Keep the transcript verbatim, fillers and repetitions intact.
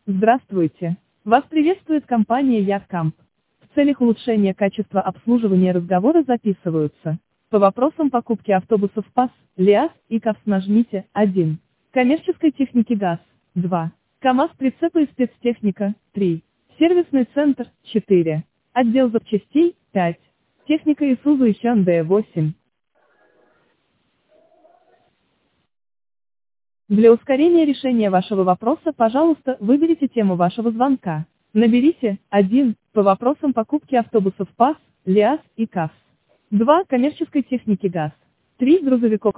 Здравствуйте. Вас приветствует компания Яхкамп. В целях улучшения качества обслуживания разговоры записываются. По вопросам покупки автобусов ПАС, ЛиАЗ и КАВС нажмите один. Коммерческой техники ГАЗ два. КАМАЗ прицепы и спецтехника три. Сервисный центр четыре. Отдел запчастей пять. Техника Исузу и Hyundai восемь. Для ускорения решения вашего вопроса, пожалуйста, выберите тему вашего звонка. Наберите один по вопросам покупки автобусов ПАС, ЛиАЗ и КАВС. два. Коммерческой техники ГАЗ. три. Грузовиков